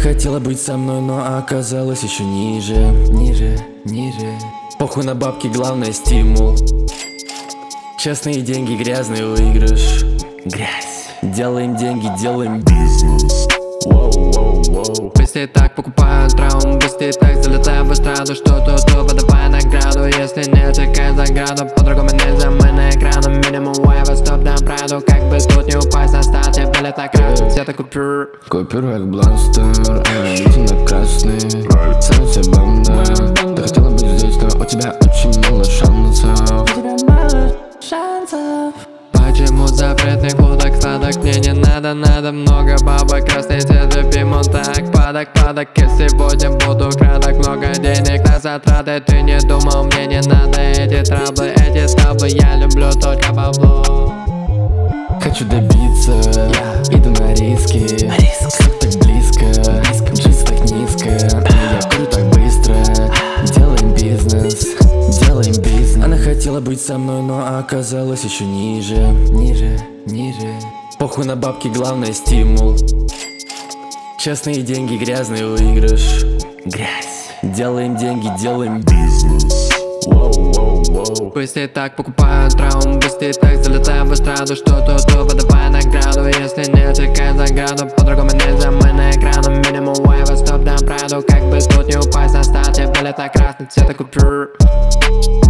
хотела быть со мной, но оказалась еще ниже, ниже, ниже. Похуй на бабки, главное стимул. Честные деньги, грязный выигрыш. Грязь. Делаем деньги, делаем бизнес. Воу-воу-воу. Быстрее так покупают травм, быстрее так залетаем в эстраду. Что-то подавай награду, если не чекай заграду. По-другому нельзя, мы на экраном. Минимум вайва, стоп, дам правду. Как бы тут не упасть на старт, я билет на красный. Все так купюр. Купюр как бластер, видим на красный. Сам все банда. Ты хотела быть здесь, но у тебя очень мало шансов. Почему запретных водок сладок? Мне не надо, надо много бабок. Красный цвет любим, он так падок. И сегодня буду краток, много денег на затраты. Ты не думал, мне не надо эти траблы, эти стаблы. Я люблю только бабло. Хочу добиться, иду на риски. Срок так близко, жизнь так низко. Я курю так быстро, делаем бизнес. Она хотела быть со мной, но оказалась еще ниже, ниже, ниже. Похуй на бабки, главное стимул. Честные деньги, грязный выигрыш. Грязь. Делаем деньги, делаем бизнес. Воу-воу-воу. Быстрее так покупают травм, быстрее так залетаем в эстраду. Что-то подавай награду, если не чекай заграду. По-другому нельзя, мы на экраном. Минимум вайва, стоп, дам правду. Как бы тут не упасть на старт, я билет на красный, цвета купюр.